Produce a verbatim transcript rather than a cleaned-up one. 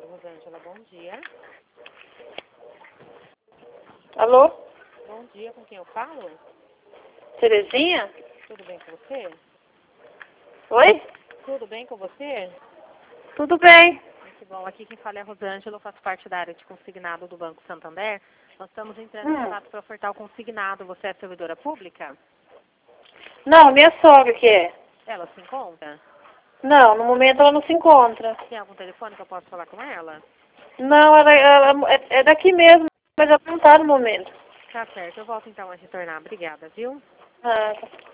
consignado, Rosângela. Bom dia. Alô? Bom dia, com quem eu falo? Terezinha? Tudo bem com você? Oi? Tudo bem com você? Tudo bem. Muito bom. Aqui quem fala é a Rosângela, eu faço parte da área de consignado do Banco Santander. Nós estamos entrando em Hum. contato para ofertar o consignado. Você é servidora pública? Não, minha sogra que é. Ela se encontra? Não, no momento ela não se encontra. Tem algum telefone que eu possa falar com ela? Não, ela, ela é, é daqui mesmo, mas ela não tá no momento. Tá certo, eu volto então a retornar. Obrigada, viu? Ah, tá.